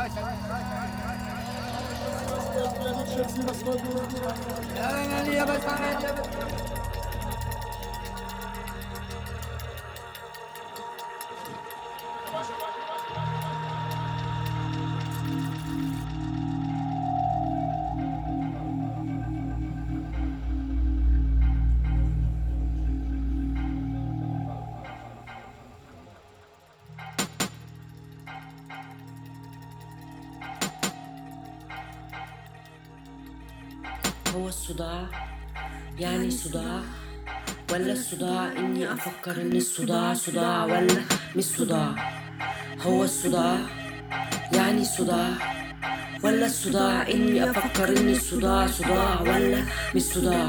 هو الصداع يعني صداع، ولا الصداع إني أفكر إن الصداع صداع ولا مش صداع؟ هو الصداع يعني صداع، ولا الصداع إني أفكر إن الصداع صداع ولا مش صداع؟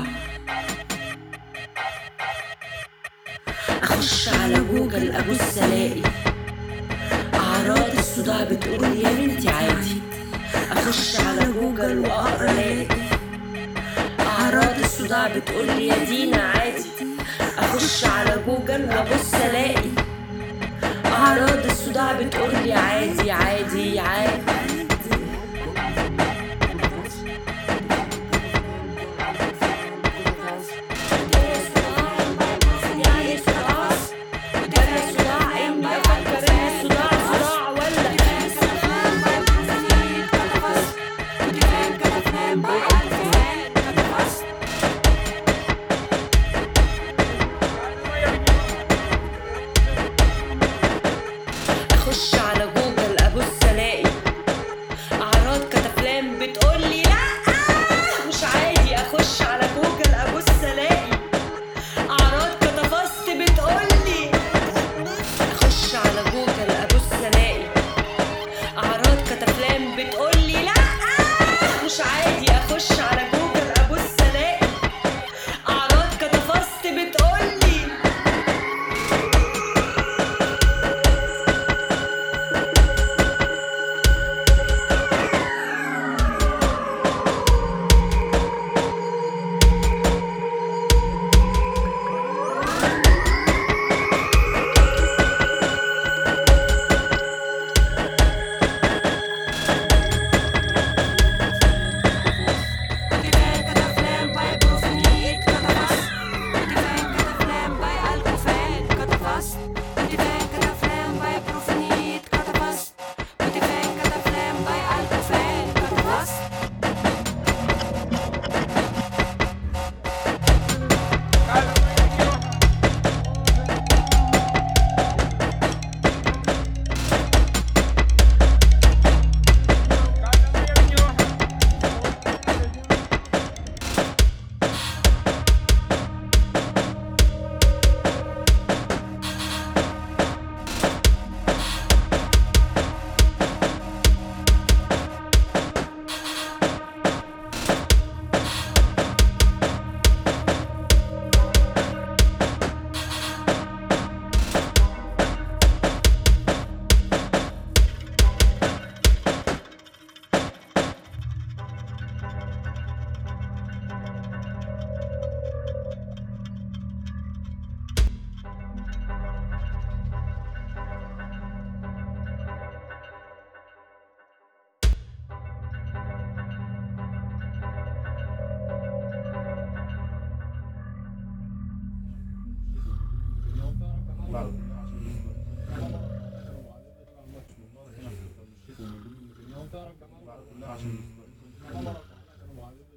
أخش على جوجل أبص ألاقي أعراض الصداع بتقول يا بنتي عادي. أخش على جوجل وأقرأ ألاقي أعراض الصداع بتقول يا دينا عادي. أخش على جوجل وأبص ألاقي أعراض الصداع بتقول لي عادي عادي عادي. أخش على جوجل أبص ألاقي أعراض كتافلام بتقولي لأ مش عادي. أخش على جوجل أبص ألاقي أعراض كتفست بتقولي. أخش على جوجل أبص ألاقي أعراض كتافلام بتقولي لأ مش عادي. أخش على جوجل أبص ألاقي أعراض كتفست بتقولي. Vale.